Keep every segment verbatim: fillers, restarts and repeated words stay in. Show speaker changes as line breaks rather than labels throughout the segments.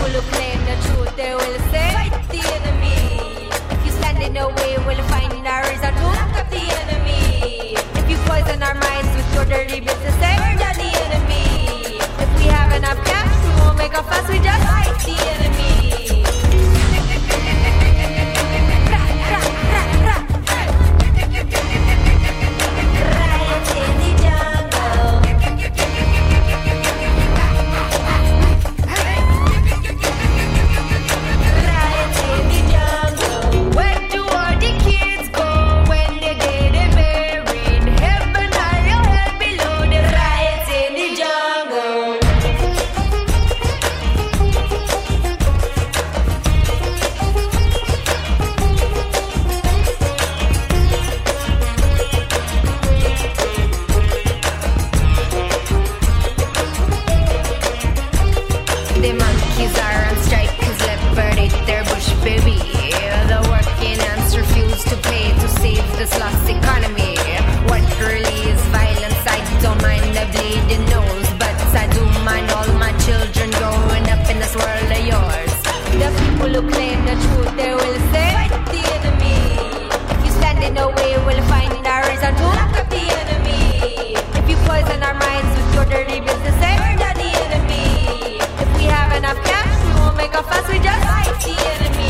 who claim the truth, they will say, fight the enemy. If you stand in the way, we'll find a reason to lock up the enemy. If you poison our minds with your dirty business, say, murder the enemy. If we have enough cash, we won't make a fuss, we just fight the enemy. This lost economy. What really is violence? I don't mind the bleeding nose, but I do mind all my children growing up in this world of yours. The people who claim the truth, they will say, fight the enemy. If you stand in the way, we'll find a reason to lock up the enemy. If you poison our minds with your dirty business, say, murder the enemy. If we have enough cash, we won't make a fuss, we just fight the enemy.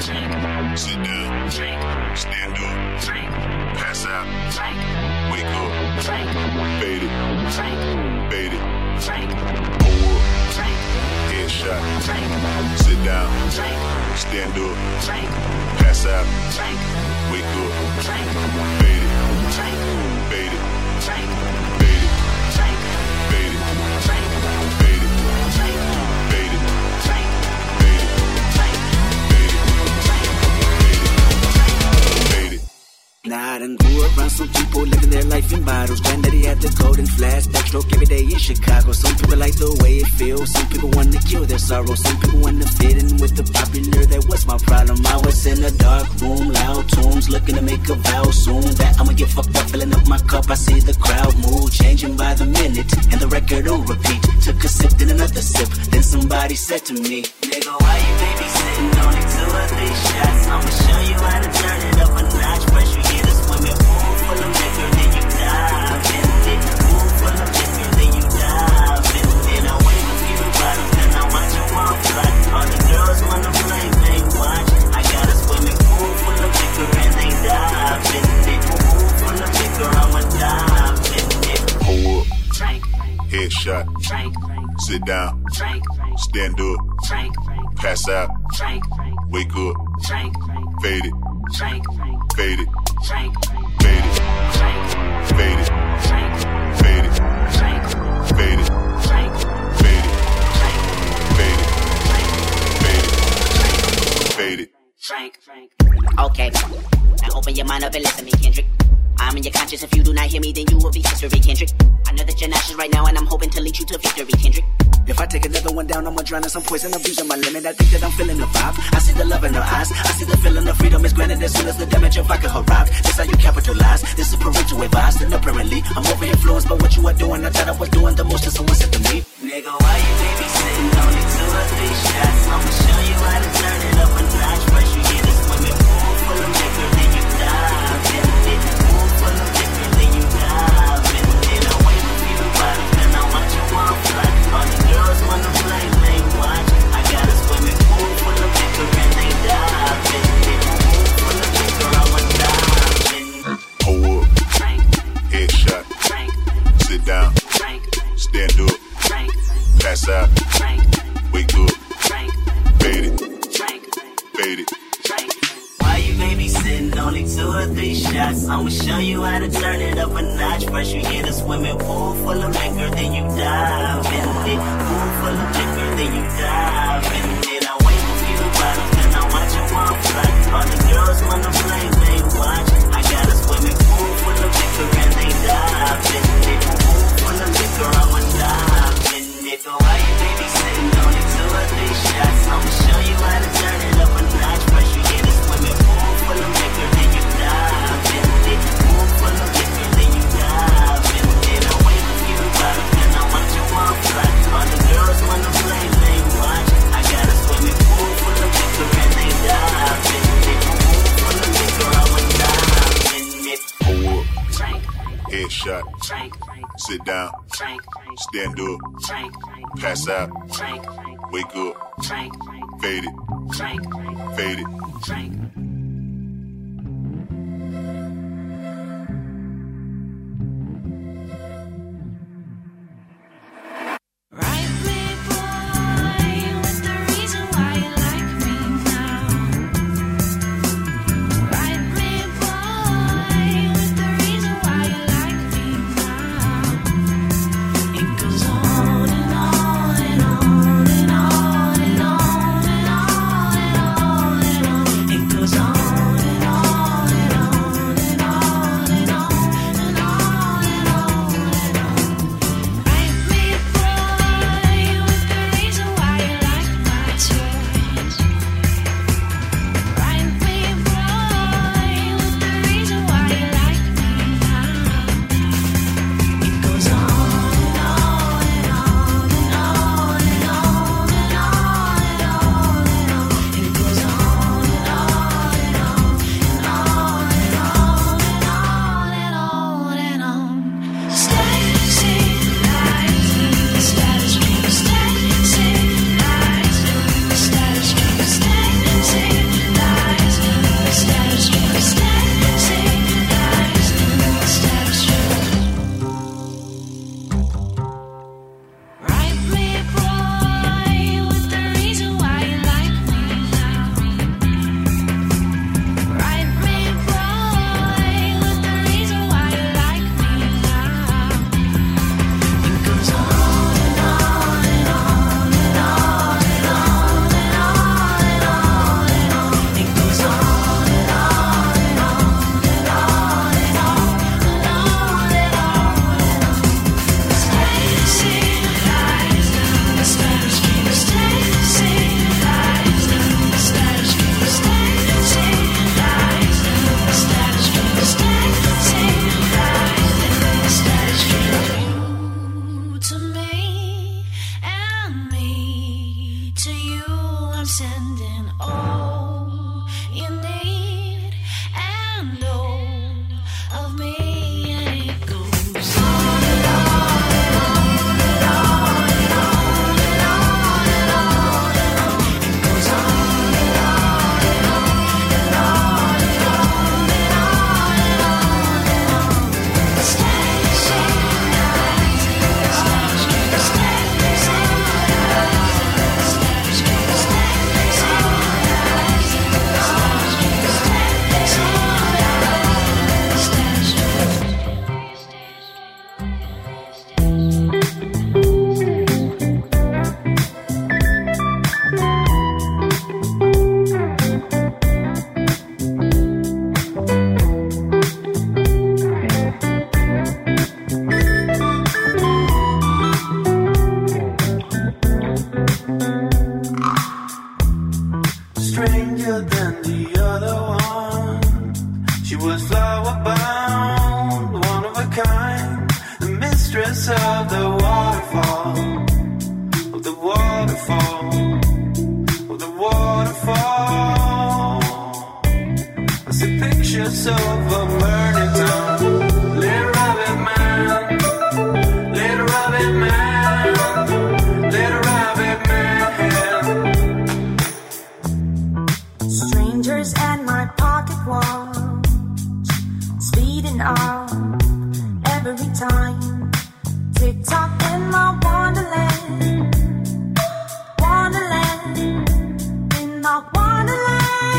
Sit down. Stand up. Pass out. Wake up. Fade it. Fade it. Pull up. Headshot. Sit down. Stand up. Pass out. Wake up. Fade it. Fade it. Fade it. Fade it. Fade it. Fade it.
Now I done grew around some people living their life in bottles. Granddaddy had the golden flash, backstroke every day in Chicago. Some people like the way it feels, some people want to kill their sorrow. Some people want to fit in with the popular, that was my problem. I was in a dark room, loud tunes, looking to make a vow soon that I'ma get fucked up, filling up my cup. I see the crowd move, changing by the minute, and the record on repeat. Took a sip, then another sip, then somebody said to me, nigga, why you babysitting? Only two or three shots, I'ma show you how to turn it up a notch. First you get a swimming pool full of liquor, then you dive in it. Pool full of liquor, then you dive in it. I wave a few bottles, then I watch them all fly. All the girls wanna play, they watch. I got a swimming pool full of liquor, and they dive in it. Pool full of liquor, I'ma dive in it.
Pull up.
Drink.
Headshot.
Drink.
Sit down.
Drink.
Stand up.
Drink.
Pass out.
Drink.
Wake up.
Drink.
Fade it.
Drink.
Fade it.
Drink.
Fade it.
Drink.
Fade it.
Drink.
Fade it.
Drink.
Fade it.
Drink.
Fade it.
Drink.
Fade it. Fade it.
Drink.
Drink. Okay. Now open your mind up and listen to me, Kendrick. I'm in your conscience. If you do not hear me, then you will be history, Kendrick. I know that you're nauseous right now, and I'm hoping to lead you to victory, Kendrick.
If I take another one down, I'ma drown in some poison, abusing my limit. I think that I'm feeling the vibe. I see the love in her eyes. I see the feeling of freedom is granted as soon as the damage of vodka arrived. This how you capitalize. This is parental advice, and apparently I'm over influenced by what you are doing. I thought I was doing the most, and someone said to me, nigga, why you babysitting? Only two or three shots. I'ma show you how to turn it up a notch. First you get a swimming pool full of liquor, then you dive in it. Pool full of liquor, then you dive in it. I wave a few bottles, then I watch you all fly. All the girls wanna play, they watch. I got a swimming pool full of liquor, and they dive in it. Pool full of liquor, I'ma dive in it.
Pull up.
Drink.
Headshot.
Drink.
Sit down.
Drink.
Stand up.
Drink.
Pass out.
Drink.
Wake up.
Drink.
Fade it.
Drink.
Fade it.
Drink. Why you babysitting? Only two or three shots. I'ma show you how to turn it up a notch. First you get a swimming pool full of liquor, then you dive in it. Pool full of liquor, then you dive in it. I wave a few bottles, then I watch them all fly. All the girls wanna play, they watch. I got a swimming pool full of liquor, and they dive in it. Pool full of liquor, I'ma dive in it. So why you babysitting? Only two or three shots. I'ma show you how to turn it up a notch. First you get a swimming pool full of liquor, then you dive in it. Pool full of liquor, then you dive in it. I wave a few bottles, then I watch them all fly. All the girls wanna play, they watch. I got a swimming pool full of liquor, and they dive in it. Pool full of liquor, I'ma dive in it.
Pull up.
Drink.
Headshot.
Drink.
Sit down.
Drink.
Stand up.
Drink.
Pass out.
Drink.
Wake up.
Drink.
Fade it.
Drink.
Fade it.
Drink.
It goes the other one. She was flower bound, one of a kind, the mistress of the waterfall, of the waterfall, of the waterfall. I see pictures of a burning town. Little rabbit man, little rabbit man, little rabbit man.
Strangers at my pocket watch, speeding up every time. Tick tock in my wonderland, wonderland, in my wonderland.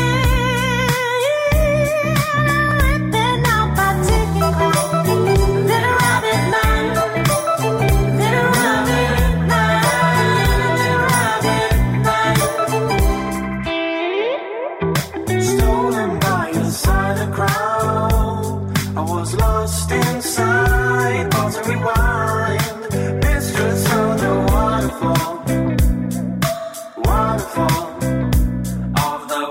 Ripping out my ticket clock. Little rabbit man, little rabbit man, little rabbit man.
Stolen by a silent crowd, I was lost inside. Pause and rewind. Mistress of the waterfall, waterfall, of the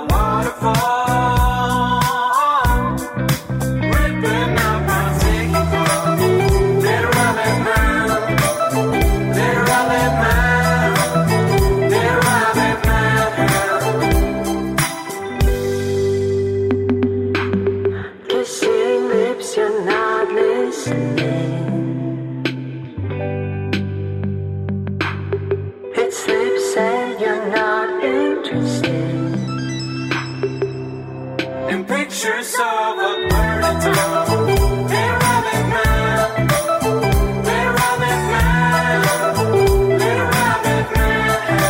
waterfall. Ripping out my ticket clock. Little rabbit man, little rabbit man, little rabbit man.
Kissing lips, you're not listening. It slips and you're not interested.
And pictures of a burning town. Little rabbit man, little rabbit man, little rabbit man.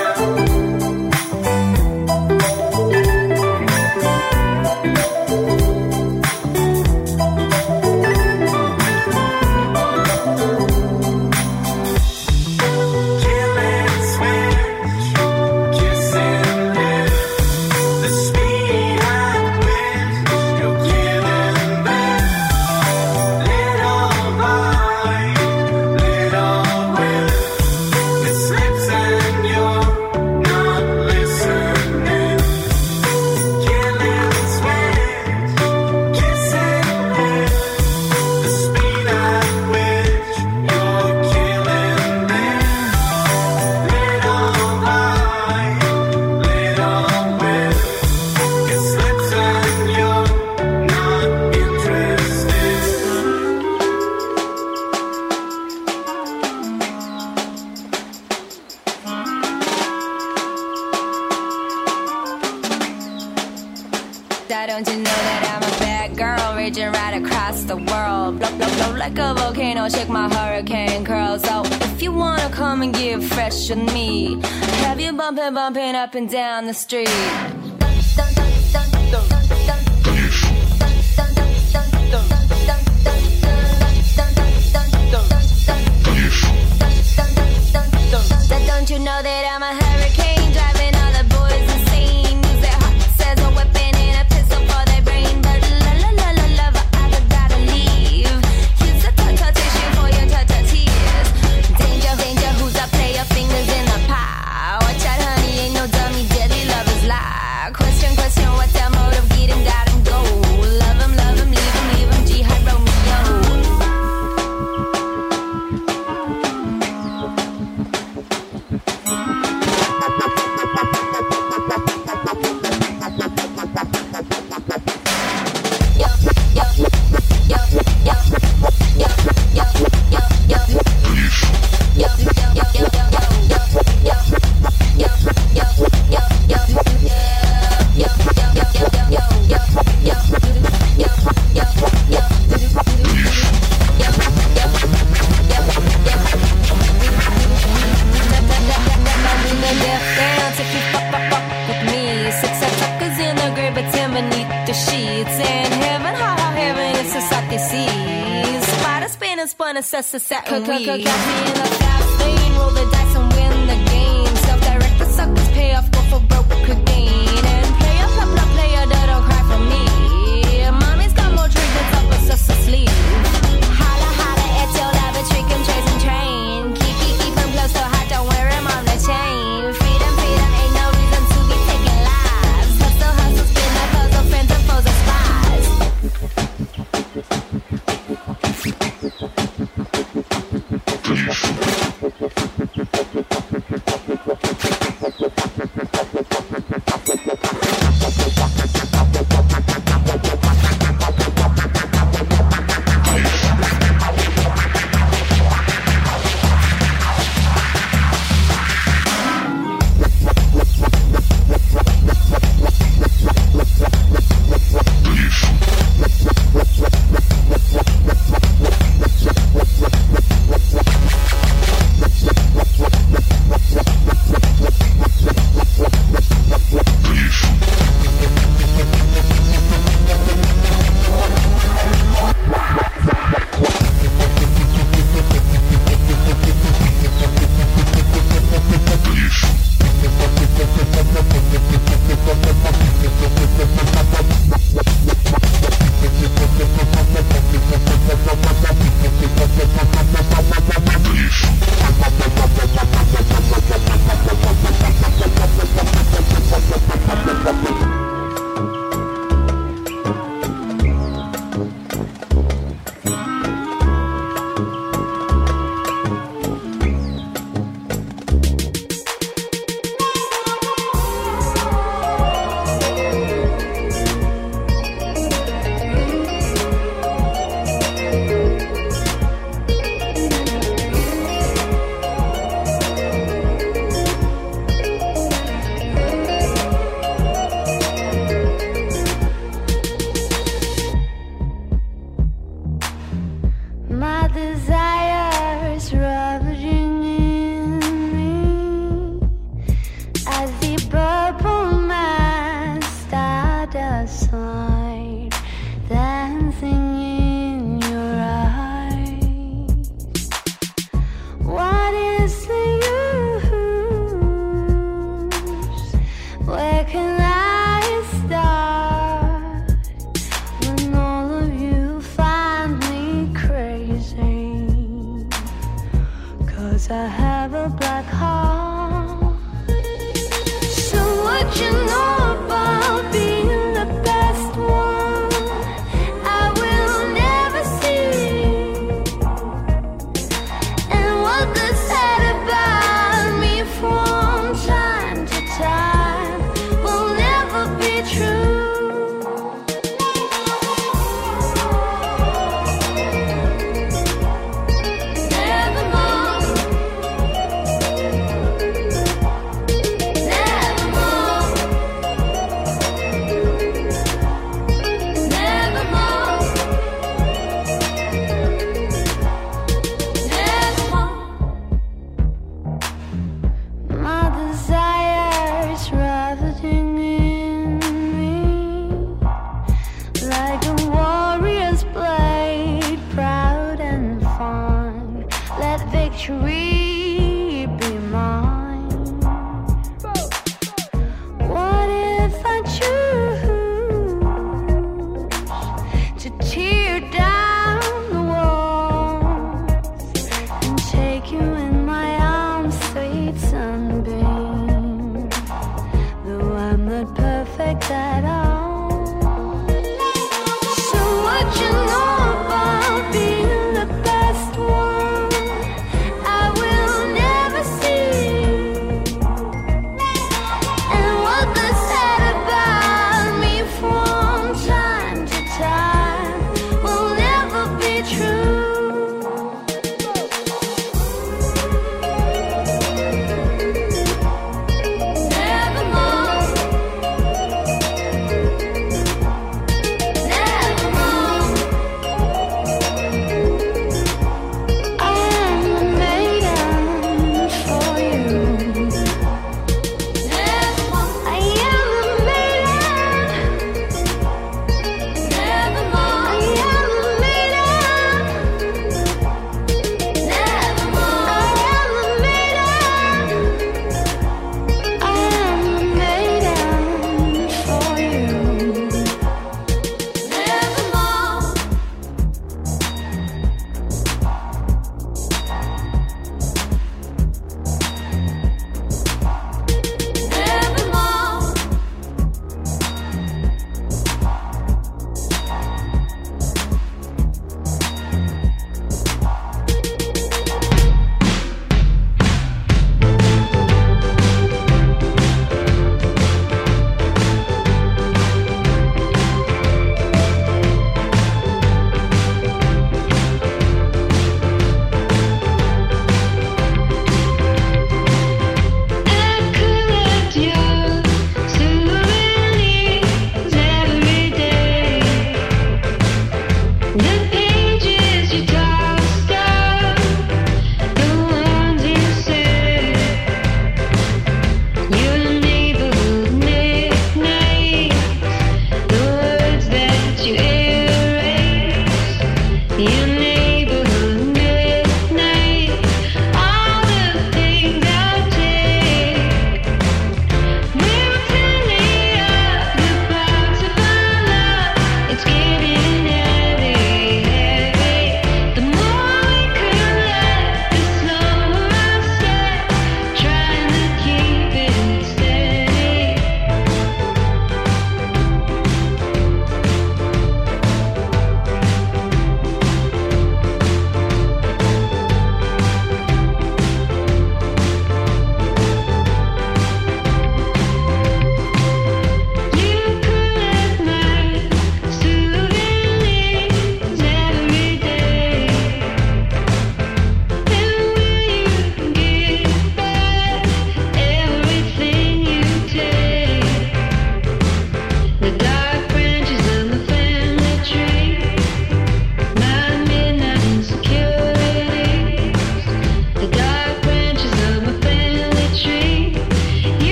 Killing switch, kissing lips, the speed at which you're killing this. Little by little whip, it slips and you're not listening. Killing switch, kissing lips, the speed at which you're killing this. Little by little whip, it slips and you're not interested.
Don't you know that I'm a bad girl, raging right across the world? Blow, blow, blow like a volcano, shake my hurricane curls. So if you wanna come and get fresh with me, have you bumping, bumping up and down the street. Don't you know that I'm a hurricane, driving all the boys insane? Use their hearts as a weapon and a pistol for their brain. But la la la la lover, I gotta leave. Use the touch tissue for your touch tears. Danger, danger, who's a player? Fingers in the pie. Watch out, honey, ain't no dummy, deadly lovers lie. Question, question, what's their motive? Get him, got him, go. Love him, love him, leave him, leave him. Jihad Romeo. Catch me in the fast lane, roll the dice and win the game. Self-direct the suckers, pay off, go for broke cocaine. And player, play, play, player, don't cry for me. Mommy's got more drink than top of us asleep. Holla, holla at your love, trick him, chase and train. Keep, keep, keep him close so hot, don't wear him on the chain. Freedom, freedom, ain't no reason to be taking lives. Hustle, hustle, spin the puzzle.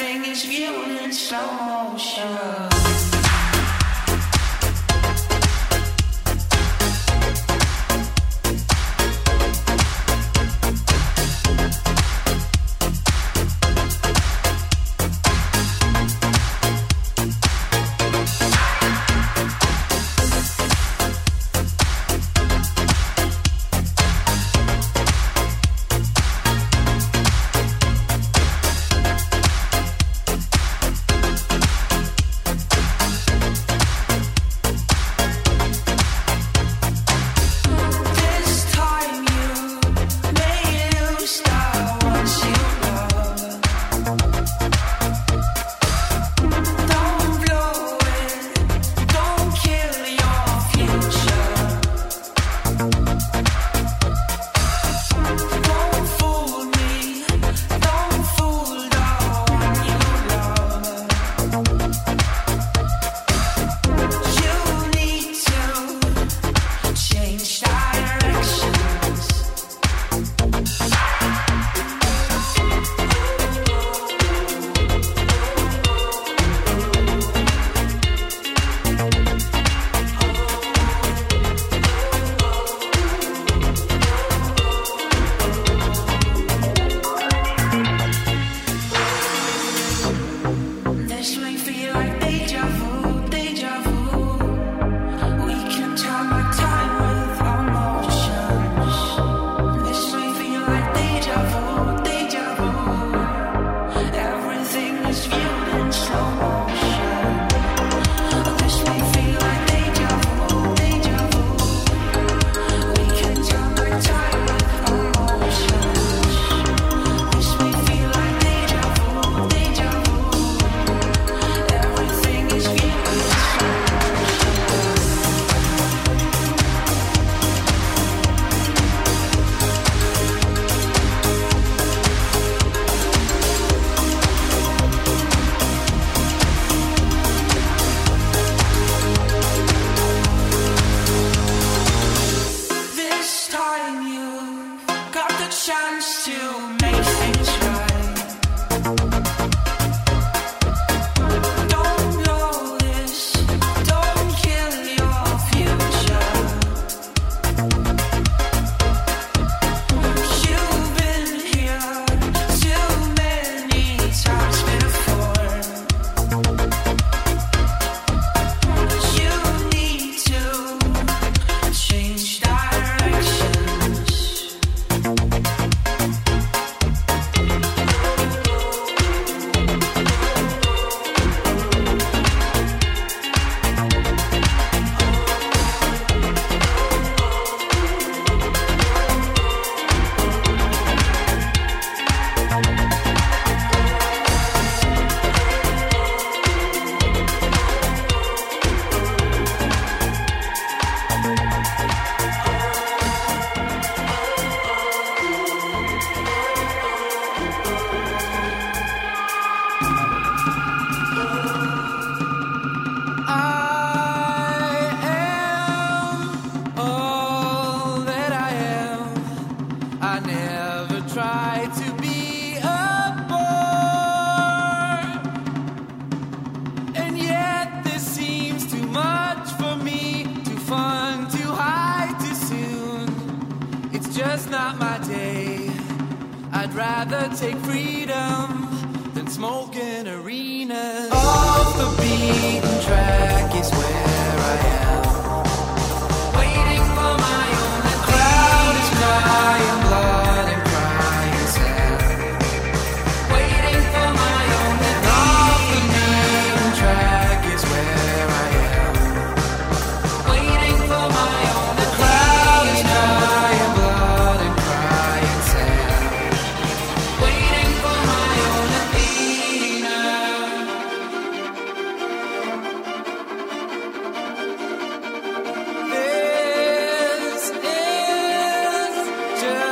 Everything is viewed in slow motion.
Take freedom than smoking arenas. Off the beaten track is where I am, waiting for my own. The crowd is crying blood and crying sand, waiting for my own. And off the beaten track is where I am, waiting for my own. The crowd is crying blood and crying sand, waiting for my own Athena. This is just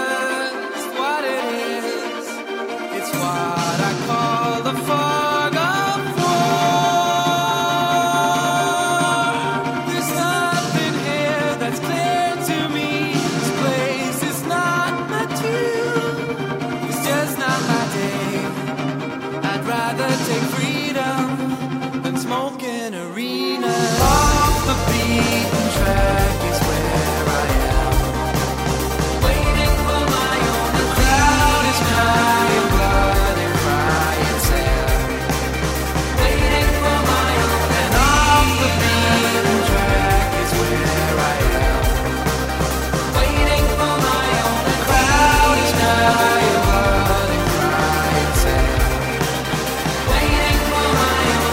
rather take freedom than smoke in arenas. Off the beaten track is where I am, waiting for my own. The crowd is crying blood and crying sand, waiting for my own. And off the beaten track is where I am, waiting for my own. The crowd is crying blood and crying sand, waiting for my own.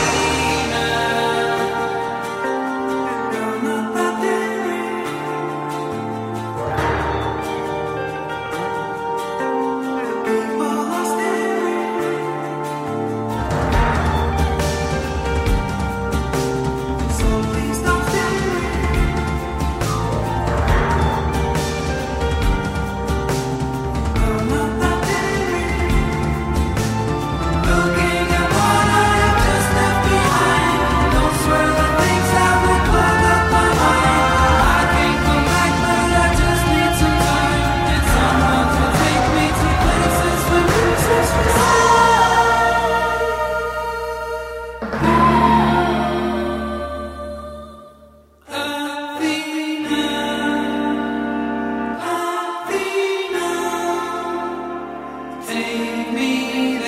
Take me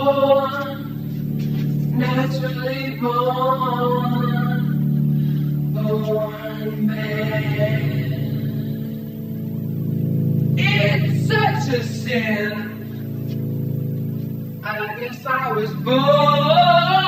born, naturally born, born bad. It's such a sin. I guess I was born.